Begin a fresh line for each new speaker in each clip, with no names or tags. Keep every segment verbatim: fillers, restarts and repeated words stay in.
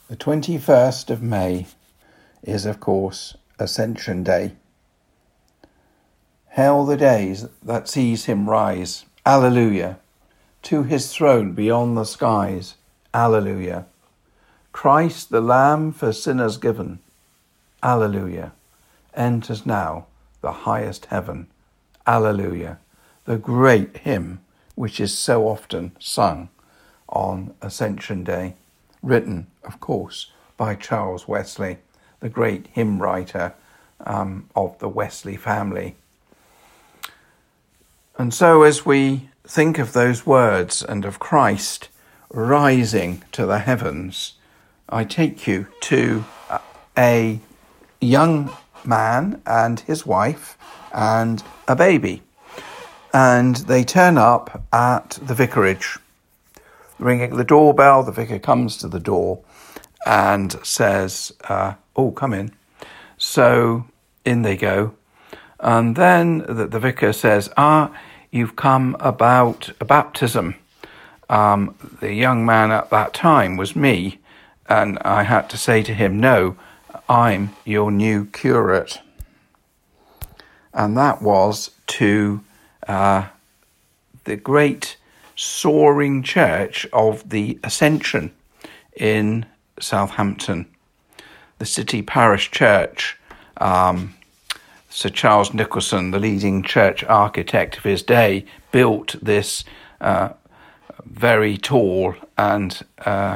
The twenty-first of May is, of course, Ascension Day. Hail the days that sees him rise, Alleluia, to his throne beyond the skies, Alleluia. Christ the Lamb for sinners given, Alleluia, enters now the highest heaven, Alleluia, the great hymn which is so often sung on Ascension Day, written, of course, by Charles Wesley, the great hymn writer um, of the Wesley family. And so as we think of those words and of Christ rising to the heavens, I take you to a young man and his wife and a baby. And they turn up at the vicarage. Ringing the doorbell, the vicar comes to the door and says, uh, oh, come in. So in they go. And then the, the vicar says, ah, you've come about a baptism. Um, the young man at that time was me. And I had to say to him, no, I'm your new curate. And that was to uh, the great soaring church of the Ascension in Southampton, the city parish church. Um, Sir Charles Nicholson, the leading church architect of his day, built this uh, very tall and uh,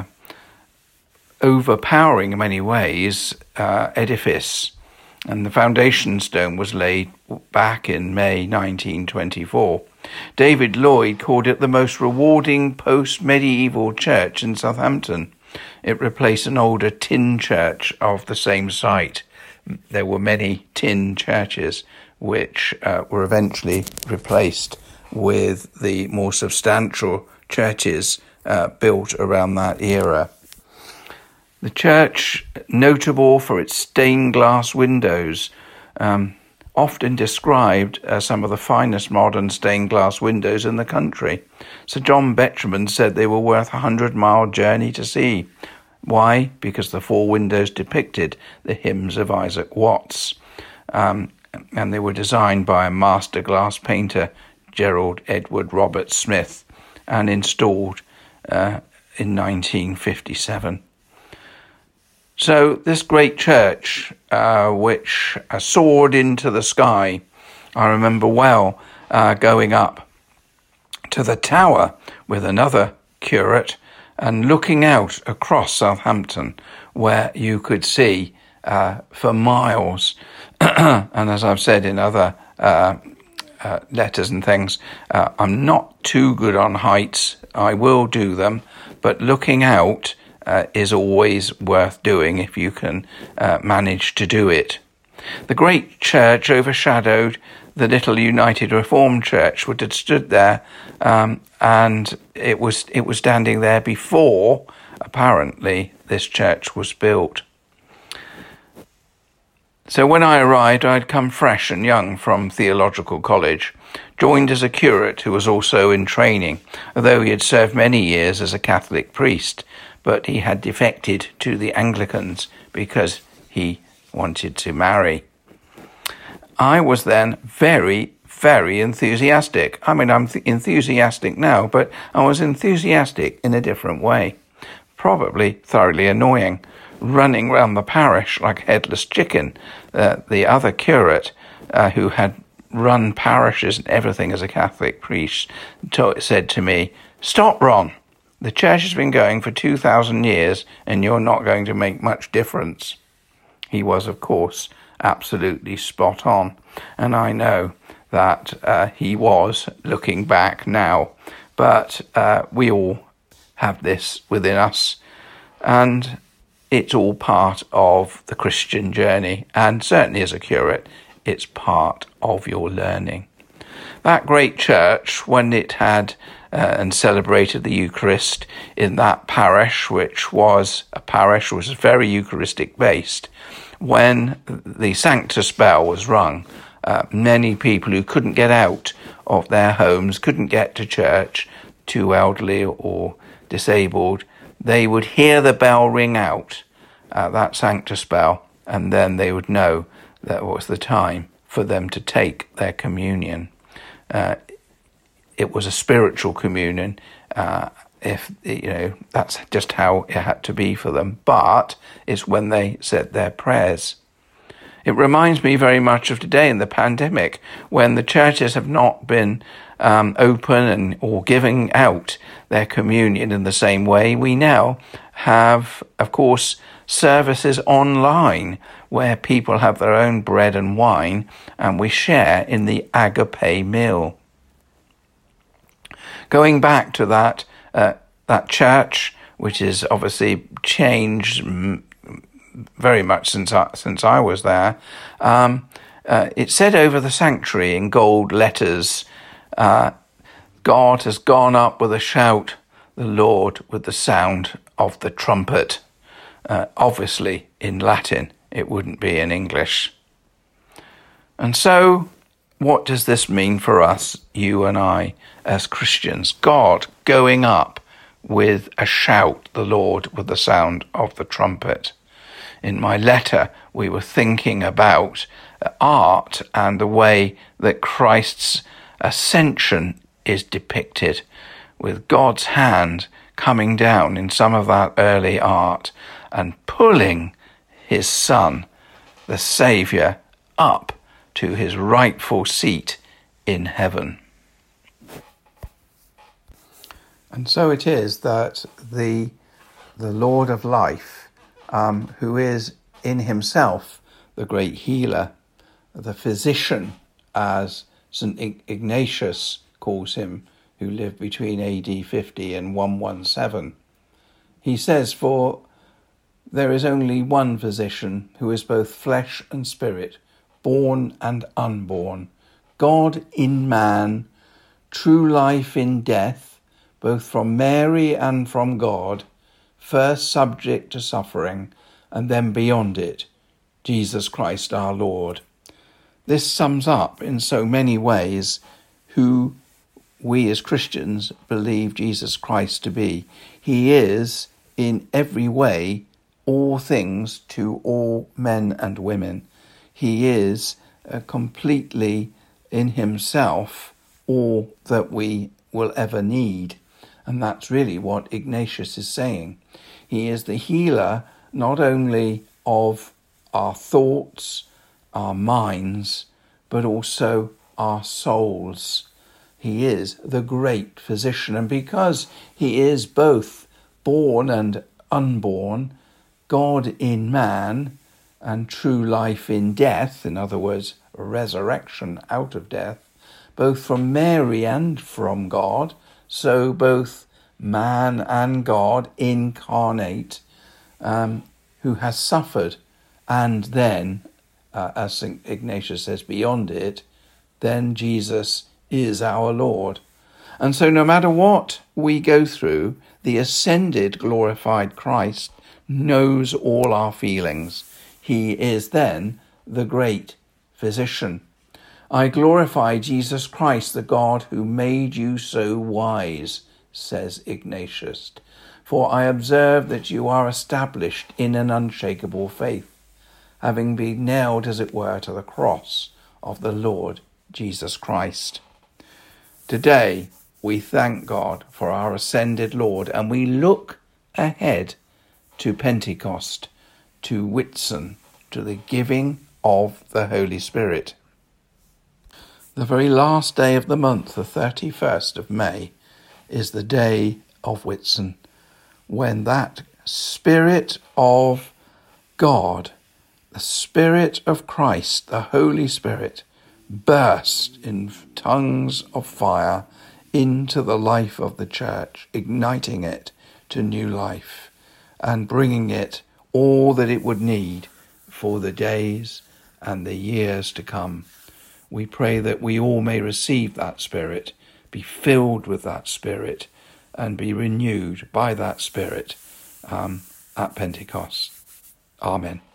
overpowering in many ways uh, edifice. And the foundation stone was laid back in May nineteen twenty-four. David Lloyd called it the most rewarding post-medieval church in Southampton. It replaced an older tin church of the same site. There were many tin churches which uh, were eventually replaced with the more substantial churches uh, built around that era. The church, notable for its stained glass windows, um, often described as some of the finest modern stained glass windows in the country. Sir John Betjeman said they were worth a hundred-mile journey to see. Why? Because the four windows depicted the hymns of Isaac Watts, um, and they were designed by a master glass painter, Gerald Edward Robert Smith, and installed uh, in nineteen fifty-seven. So this great church, uh, which uh, soared into the sky, I remember well uh, going up to the tower with another curate and looking out across Southampton, where you could see uh, for miles. And as I've said in other uh, uh, letters and things, uh, I'm not too good on heights. I will do them, but looking out Uh, is always worth doing if you can uh, manage to do it. The great church overshadowed the little United Reformed Church, which had stood there, um, and it was it was standing there before, apparently, this church was built. So when I arrived, I'd come fresh and young from theological college, joined as a curate who was also in training, although he had served many years as a Catholic priest, but he had defected to the Anglicans because he wanted to marry. I was then very, very enthusiastic. I mean, I'm th- enthusiastic now, but I was enthusiastic in a different way. Probably thoroughly annoying, running round the parish like a headless chicken. Uh, the other curate, uh, who had run parishes and everything as a Catholic priest, to- said to me, "Stop, Ron. The church has been going for two thousand years and you're not going to make much difference." He was, of course, absolutely spot on. And I know that uh, he was, looking back now. But uh, we all have this within us. And it's all part of the Christian journey. And certainly as a curate, it's part of your learning. That great church, when it had Uh, and celebrated the Eucharist in that parish, which was a parish which was very Eucharistic based. When the Sanctus bell was rung, uh, many people who couldn't get out of their homes, couldn't get to church, too elderly or disabled, they would hear the bell ring out, uh, that Sanctus bell, and then they would know that was the time for them to take their communion. Uh, it was a spiritual communion. Uh, if you know, that's just how it had to be for them. But it's when they said their prayers. It reminds me very much of today in the pandemic, when the churches have not been um, open and or giving out their communion in the same way. We now have, of course, services online where people have their own bread and wine, and we share in the agape meal. Going back to that uh, that church, which is obviously changed very much since I, since I was there, um, uh, it said over the sanctuary in gold letters, uh, God has gone up with a shout, the Lord with the sound of the trumpet. Uh, obviously in Latin, it wouldn't be in English. And so, what does this mean for us, you and I, as Christians? God going up with a shout, the Lord with the sound of the trumpet. In my letter, we were thinking about art and the way that Christ's ascension is depicted, with God's hand coming down in some of that early art and pulling his Son, the Saviour, up to his rightful seat in heaven. And so it is that the the Lord of life, um, who is in himself the great healer, the physician, as Saint Ignatius calls him, who lived between A D fifty and one seventeen. He says, for there is only one physician who is both flesh and spirit, born and unborn, God in man, true life in death, both from Mary and from God, first subject to suffering, and then beyond it, Jesus Christ our Lord. This sums up in so many ways who we as Christians believe Jesus Christ to be. He is, in every way, all things to all men and women. He is uh, completely in himself all that we will ever need. And that's really what Ignatius is saying. He is the healer not only of our thoughts, our minds, but also our souls. He is the great physician. And because he is both born and unborn, God in man, and true life in death, in other words, resurrection out of death, both from Mary and from God, so both man and God incarnate, um, who has suffered, and then, uh, as Saint Ignatius says, beyond it, then Jesus is our Lord. And so no matter what we go through, the ascended, glorified Christ knows all our feelings. He is then the great physician. I glorify Jesus Christ, the God who made you so wise, says Ignatius, for I observe that you are established in an unshakable faith, having been nailed, as it were, to the cross of the Lord Jesus Christ. Today, we thank God for our ascended Lord, and we look ahead to Pentecost, to Whitsun, to the giving of the Holy Spirit. The very last day of the month, the thirty-first of May, is the day of Whitsun, when that Spirit of God, the Spirit of Christ, the Holy Spirit, burst in tongues of fire into the life of the church, igniting it to new life and bringing it all that it would need for the days and the years to come. We pray that we all may receive that Spirit, be filled with that Spirit, and be renewed by that Spirit um, at Pentecost. Amen.